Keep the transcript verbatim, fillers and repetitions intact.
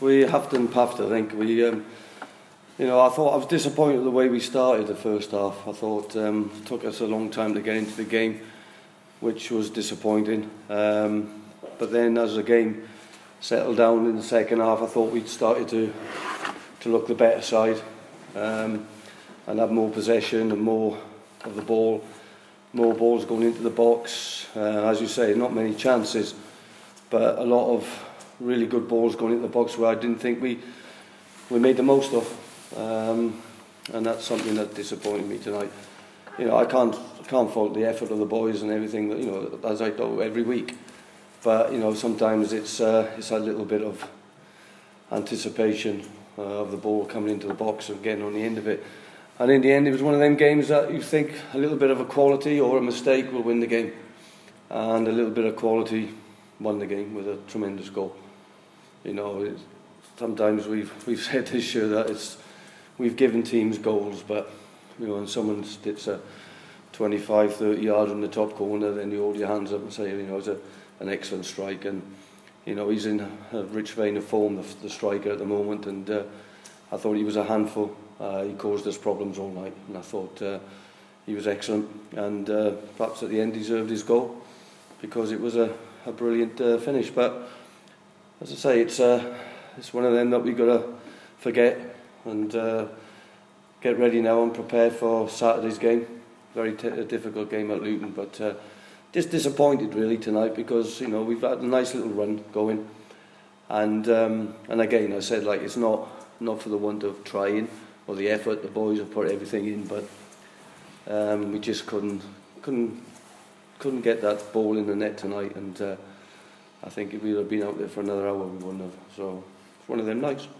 we huffed and puffed. I think we, um, you know, I thought I was disappointed with the way we started the first half. I thought um, it took us a long time to get into the game, which was disappointing. Um, but then, as the game settled down in the second half, I thought we'd started to to look the better side um, and have more possession and more of the ball, more balls going into the box. Uh, as you say, not many chances, but a lot of really good balls going into the box where I didn't think we we made the most of, um, and that's something that disappointed me tonight. You know, I can't I can't fault the effort of the boys and everything that, you know, as I do every week, but you know, sometimes it's uh, it's a little bit of anticipation uh, of the ball coming into the box and getting on the end of it. And in the end, it was one of them games that you think a little bit of a quality or a mistake will win the game, and a little bit of quality won the game with a tremendous goal. You know, it's, sometimes we've we've said this year that it's we've given teams goals, but you know, when someone hits a twenty-five, thirty yard in the top corner, then you hold your hands up and say, you know, it's a, an excellent strike. And you know, he's in a rich vein of form, the, the striker at the moment, and uh, I thought he was a handful. Uh, he caused us problems all night, and I thought uh, he was excellent, and uh, perhaps at the end deserved his goal because it was a, a brilliant uh, finish. But as I say, it's uh, it's one of them that we've got to forget and uh, get ready now and prepare for Saturday's game. Very t- a difficult game at Luton, but uh, just disappointed really tonight because, you know, we've had a nice little run going, and um, and again I said, like, it's not not for the want of trying or the effort. The boys have put everything in, but um, we just couldn't couldn't couldn't get that ball in the net tonight, and uh, I think if we'd have been out there for another hour we wouldn't have. So it's one of them nights.